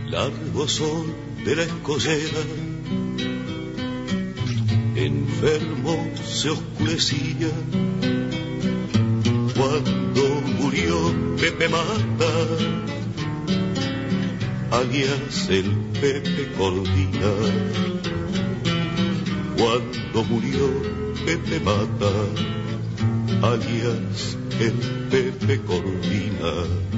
Largos son de la escollera, enfermo se oscurecía cuando murió Pepe Mata, alias el Pepe Corvina. Cuando murió Pepe Mata, alias el Pepe Corvina.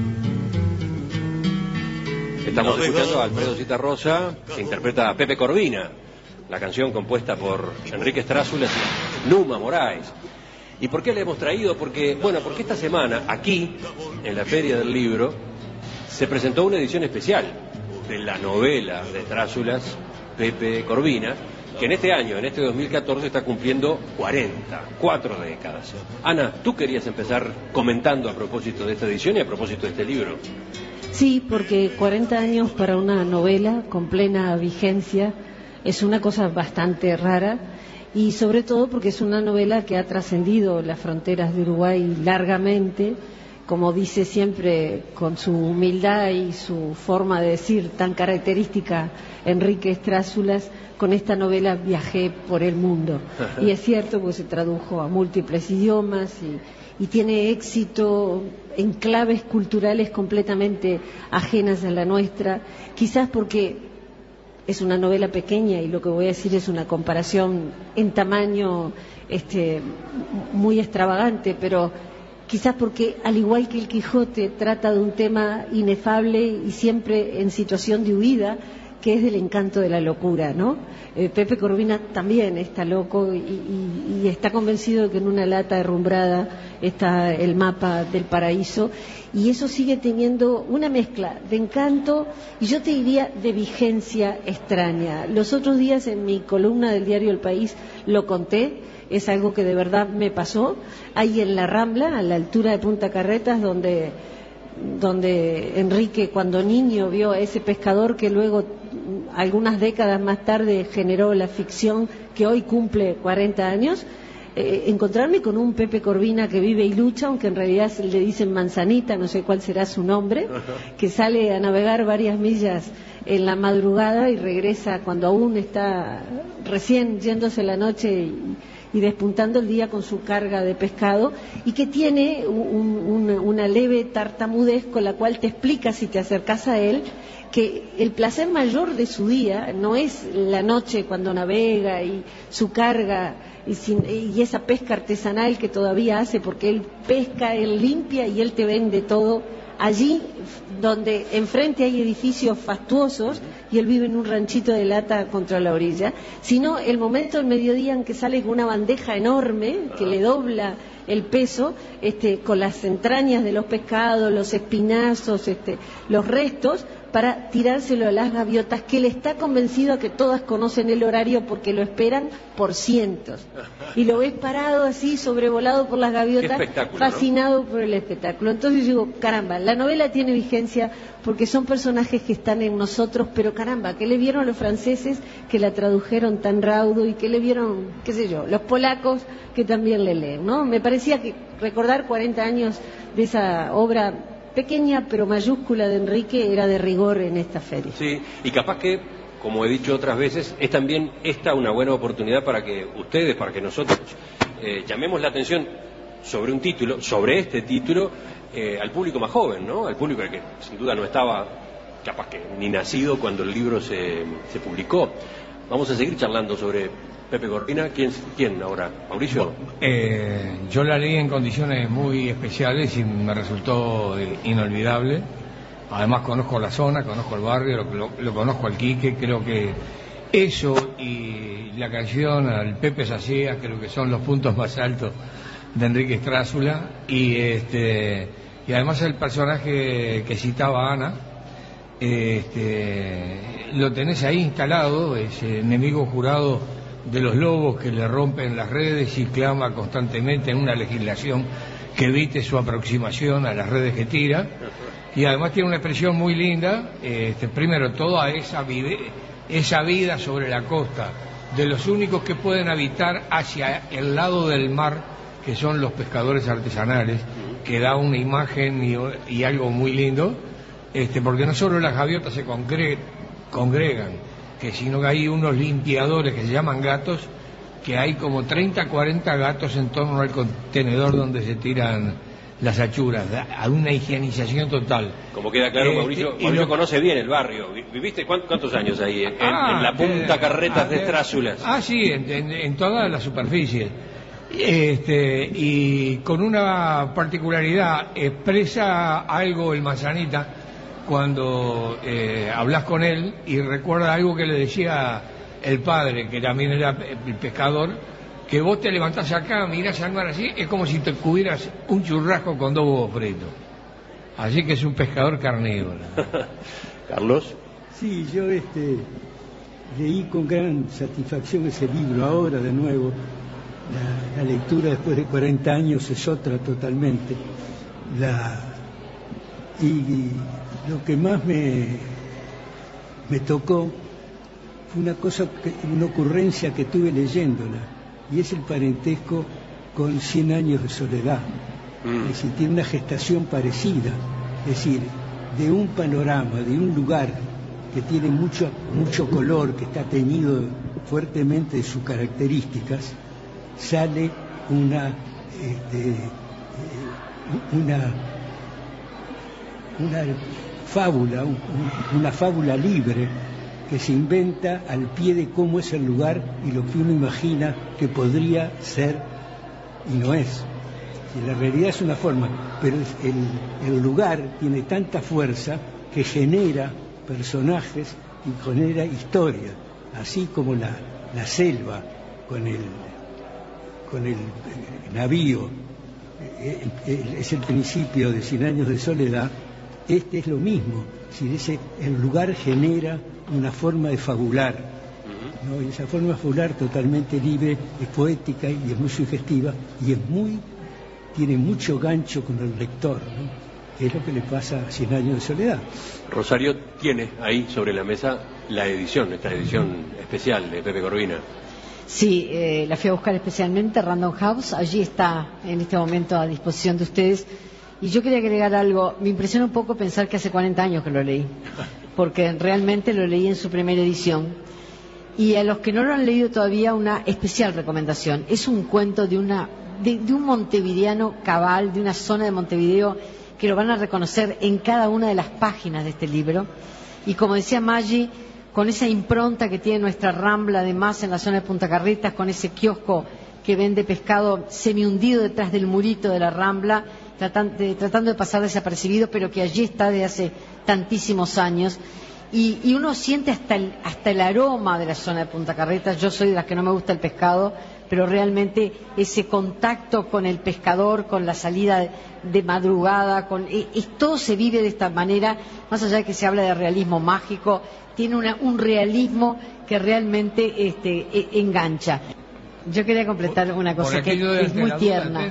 Estamos escuchando a Alfredo Zitarrosa, que interpreta a Pepe Corvina, la canción compuesta por Enrique Strázulas y Numa Moraes. ¿Y por qué la hemos traído? Porque esta semana, aquí, en la Feria del Libro, se presentó una edición especial de la novela de Strázulas, Pepe Corvina, que en este año, en este 2014, está cumpliendo 4 décadas. Ana, tú querías empezar comentando a propósito de esta edición y a propósito de este libro. Sí, porque 40 años para una novela con plena vigencia es una cosa bastante rara, y sobre todo porque es una novela que ha trascendido las fronteras de Uruguay largamente, como dice siempre con su humildad y su forma de decir tan característica Enrique Strázulas: con esta novela viajé por el mundo. Y es cierto, pues se tradujo a múltiples idiomas y tiene éxito en claves culturales completamente ajenas a la nuestra, quizás porque es una novela pequeña, y lo que voy a decir es una comparación en tamaño muy extravagante, pero quizás porque, al igual que el Quijote, trata de un tema inefable y siempre en situación de huida, que es del encanto de la locura, ¿no? Pepe Corvina también está loco y está convencido de que en una lata herrumbrada está el mapa del paraíso, y eso sigue teniendo una mezcla de encanto y, yo te diría, de vigencia extraña. Los otros días, en mi columna del diario El País, lo conté. Es algo que de verdad me pasó ahí en la Rambla, a la altura de Punta Carretas, donde Enrique, cuando niño, vio a ese pescador que luego, algunas décadas más tarde, generó la ficción que hoy cumple 40 años. Encontrarme con un Pepe Corvina que vive y lucha, aunque en realidad le dicen Manzanita, no sé cuál será su nombre, que sale a navegar varias millas en la madrugada y regresa cuando aún está recién yéndose la noche y despuntando el día con su carga de pescado, y que tiene una leve tartamudez con la cual te explica, si te acercas a él, que el placer mayor de su día no es la noche cuando navega y su carga y esa pesca artesanal que todavía hace, porque él pesca, él limpia y él te vende todo allí donde enfrente hay edificios fastuosos y él vive en un ranchito de lata contra la orilla, sino el momento del mediodía en que sale con una bandeja enorme que le dobla el peso, con las entrañas de los pescados, los espinazos, los restos, para tirárselo a las gaviotas, que él está convencido a que todas conocen el horario porque lo esperan por cientos. Y lo ves parado así, sobrevolado por las gaviotas, fascinado, ¿no?, por el espectáculo. Entonces digo, caramba, la novela tiene vigencia porque son personajes que están en nosotros, pero caramba, ¿qué le vieron los franceses que la tradujeron tan raudo? ¿Y qué le vieron, qué sé yo, los polacos que también le leen, ¿no? Me parecía que recordar 40 años de esa obra pequeña pero mayúscula de Enrique era de rigor en esta feria. Sí, y capaz que, como he dicho otras veces, es también esta una buena oportunidad para que ustedes, para que nosotros llamemos la atención sobre un título, sobre este título, al público más joven, ¿no? Al público que sin duda no estaba capaz que ni nacido cuando el libro se publicó. Vamos a seguir charlando sobre Pepe Corvina. ¿Quién ahora? ¿Mauricio? Yo la leí en condiciones muy especiales y me resultó inolvidable. Además conozco la zona, conozco el barrio, lo conozco al Quique. Creo que eso y la canción al Pepe Sacía creo que son los puntos más altos de Enrique Strázulas. Y además el personaje que citaba Ana, lo tenés ahí instalado, ese enemigo jurado de los lobos que le rompen las redes y clama constantemente en una legislación que evite su aproximación a las redes que tira. Y además tiene una expresión muy linda, primero toda esa vida sobre la costa, de los únicos que pueden habitar hacia el lado del mar, que son los pescadores artesanales, que da una imagen y algo muy lindo. porque no solo las gaviotas se congregan, sino que hay unos limpiadores que se llaman gatos, que hay como 30, 40 gatos en torno al contenedor donde se tiran las achuras, a una higienización total. Como queda claro, Mauricio conoce bien el barrio. ¿Viviste cuántos años ahí? En la Punta Carretas de Estrásulas. Sí, en toda la superficie. Y con una particularidad, expresa algo el Manzanita cuando hablas con él, y recuerda algo que le decía el padre, que también era el pescador, que vos te levantás acá, mirás al mar así, es como si te cubieras un churrasco con 2 huevos fritos. Así que es un pescador carnívoro. Carlos. Sí, yo leí con gran satisfacción ese libro ahora de nuevo. La lectura después de 40 años es otra totalmente. Y lo que más me tocó fue una ocurrencia que tuve leyéndola, y es el parentesco con 100 años de soledad. Es decir, tiene una gestación parecida, es decir, de un panorama, de un lugar que tiene mucho color, que está teñido fuertemente de sus características, sale una fábula, una fábula libre que se inventa al pie de cómo es el lugar y lo que uno imagina que podría ser y no es. Y la realidad es una forma, pero el lugar tiene tanta fuerza que genera personajes y genera historia, así como la selva con el navío es el principio de 100 años de soledad. Este es lo mismo, si el lugar genera una forma de fabular, ¿no? Y esa forma de fabular totalmente libre, es poética y es muy sugestiva y tiene mucho gancho con el lector, ¿no? Es lo que le pasa a 100 años de soledad. Rosario tiene ahí sobre la mesa esta edición especial de Pepe Corvina. Sí, la fui a buscar especialmente, Random House, allí está en este momento a disposición de ustedes. Y yo quería agregar algo. Me impresiona un poco pensar que hace 40 años que lo leí, porque realmente lo leí en su primera edición. Y a los que no lo han leído todavía, una especial recomendación. Es un cuento de un montevideano cabal, de una zona de Montevideo, que lo van a reconocer en cada una de las páginas de este libro. Y como decía Maggi, con esa impronta que tiene nuestra Rambla, además en la zona de Punta Carretas, con ese kiosco que vende pescado semi-hundido detrás del murito de la Rambla, tratando de pasar desapercibido, pero que allí está desde hace tantísimos años. Y uno siente hasta el aroma de la zona de Punta Carretas. Yo soy de las que no me gusta el pescado, pero realmente ese contacto con el pescador, con la salida de madrugada, todo se vive de esta manera, más allá de que se habla de realismo mágico, tiene un realismo que realmente engancha. Yo quería completar una cosa que es muy tierna,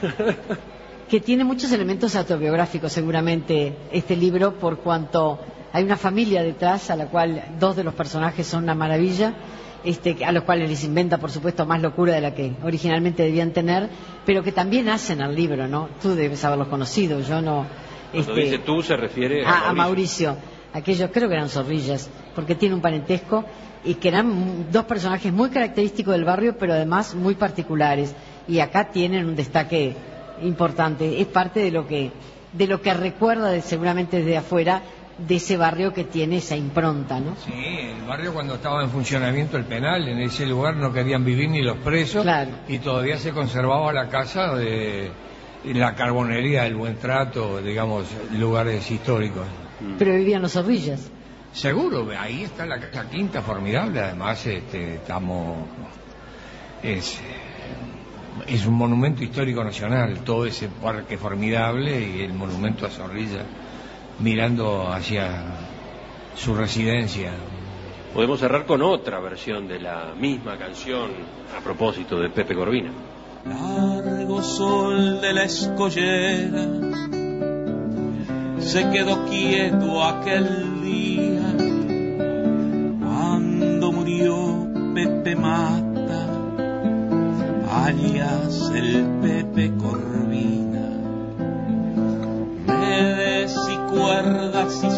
que tiene muchos elementos autobiográficos seguramente este libro, por cuanto hay una familia detrás a la cual 2 de los personajes son una maravilla, a los cuales les inventa por supuesto más locura de la que originalmente debían tener, pero que también hacen al libro, ¿no? Tú debes haberlos conocido, yo no. Cuando dice tú se refiere a Mauricio. Aquellos creo que eran zorrillas, porque tiene un parentesco, y que eran 2 personajes muy característicos del barrio, pero además muy particulares, y acá tienen un destaque importante. Es parte de lo que recuerda seguramente desde afuera de ese barrio que tiene esa impronta, ¿no? Sí, el barrio cuando estaba en funcionamiento el penal, en ese lugar no querían vivir ni los presos, claro. Y todavía se conservaba la casa de la Carbonería, el Buen Trato, digamos, lugares históricos. Pero vivían los zorrillas. Seguro, ahí está la Casa Quinta, formidable, además es un monumento histórico nacional, todo ese parque formidable y el monumento a Zorrilla mirando hacia su residencia. Podemos cerrar con otra versión de la misma canción a propósito de Pepe Corvina. Largo sol de la escollera, se quedó quieto aquel día cuando murió Pepe Mata, alias el Pepe Corvina. Redes y cuerdas y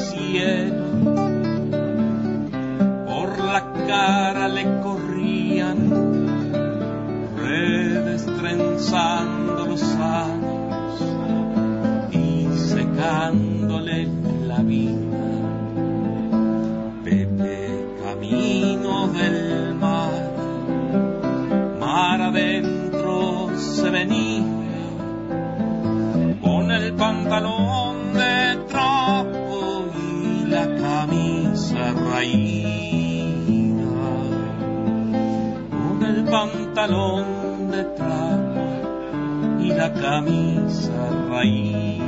la cara le corrían, redes trenzando los años y secándole la vida. Pepe, camino del mar, mar adentro se venía, con el pantalón de trapo y la camisa raída, con el pantalón de trapo y la camisa raída.